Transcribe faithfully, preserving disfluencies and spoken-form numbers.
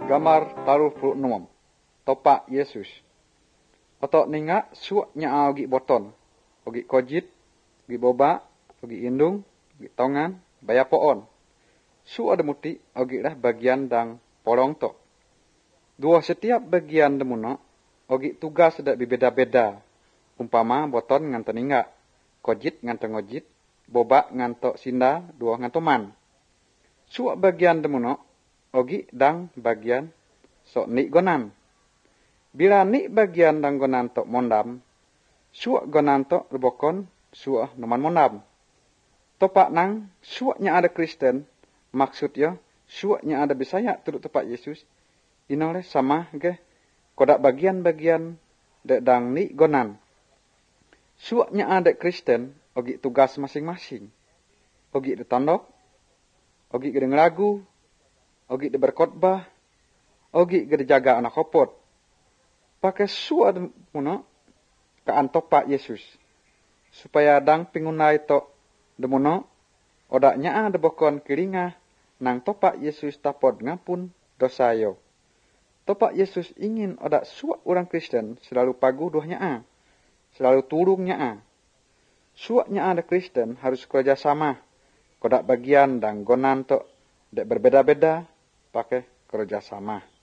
Gambar taruh puluh enam. Topak Yesus. Otok ninga suak nya ogi boton. Ogi kojit, ogi boba, ogi indung, ogi tongan, baya poon. Su ada muti ogi dah bagian dang polong tok. Dua setiap bagian demuno ogi tugas dak bebeda-beda. Umpama boton nganto ninga, kojit nganto ngojit, boba nganto sinda, dua nganto man. Suak bagian demuno ogi dang bagian sok ni gonan. Bila ni bagian dang gonan tok mondam, suak gonan tok lebokon suak noman mondam. Topak nang suaknya ada Kristen, maksudnya suaknya ada Bisaya turut topak Yesus, inoleh sama ke kodak bagian-bagian dek dang ni gonan. Suaknya ada Kristen, ogi tugas masing-masing. Ogi ditandok, ogi gede ngelagu, ogi di berkhotbah, ogi gede jaga anak kopot. Pakai suat muno kaan topak Yesus. Supaya dang pingunai tok demuno, odaknya ada bokon kiringa nang topak Yesus tapod ngapun dosa yo. Topak Yesus ingin odak suak orang Kristen selalu pagu dohnya a. Selalu turungnya a. Suaknya ada Kristen harus kerjasama. Kodak bagian dan gonan tok dek berbeda-beda pakai kerjasama.